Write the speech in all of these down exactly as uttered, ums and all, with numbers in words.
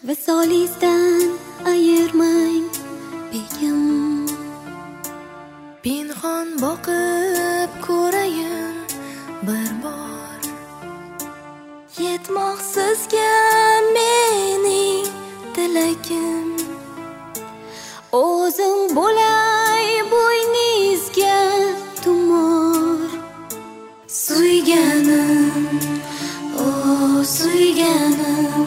Visolingizdan ayirmang begim. Pinhon boqib ko'rayin bir bor. Yetmoqsizga mening tilagim. O'zim bo'lay bo'yningizga tumor. Suyganim, o suyganim,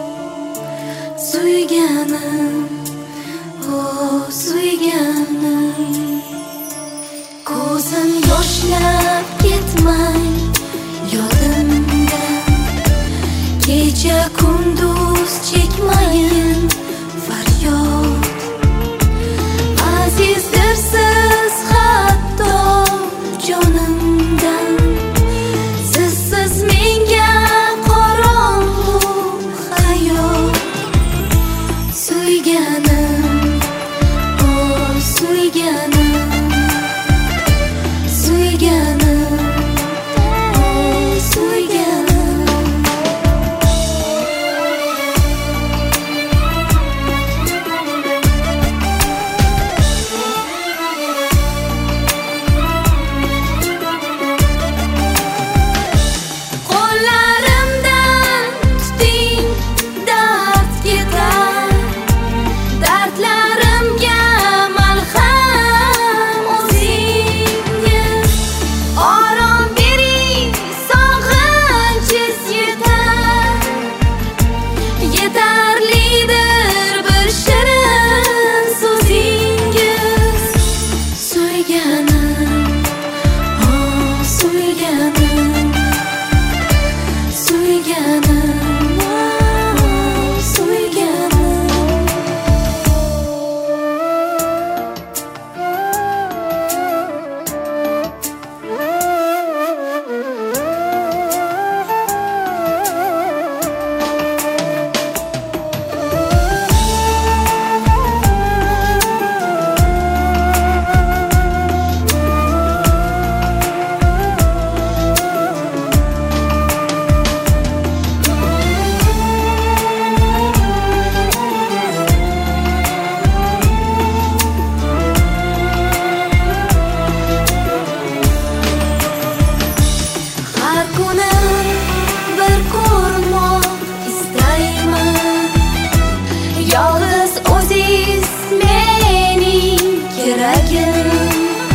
suyganim, o suyganim. Ko'zim yoshlab ketmay yodimdan, kecha kunduz chekmayin faryod. Azizdir siz hatto jonimdan, sizsiz menga qorong'u hayot. Suyganim, o suyganim, suyganim, o suyganim. Qo'llarimdan tuting, dard ketar. Dardlarimga malham o'zingiz. Orom bering, sog'inchiz yetar. Yetarlidir bir shirin so'zingiz. Suyganim, o suyganim, suyganim, o suyganim. Har kuni bir ko'rmoq istayman. Yolg'iz o'zingiz mening keragim.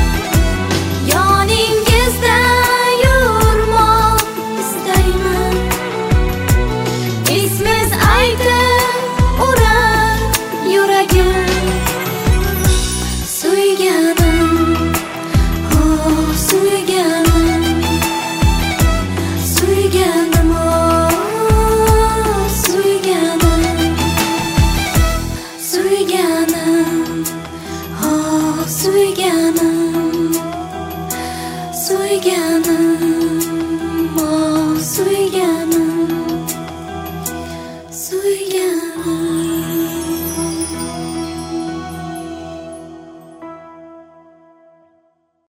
Yoningizda yurmoq istayman. Ismingiz aytib urar yuragim. Suyganim, o suyganim, suyganim, o suyganim, suyganim, o suyganim, suyganim, o suyganim.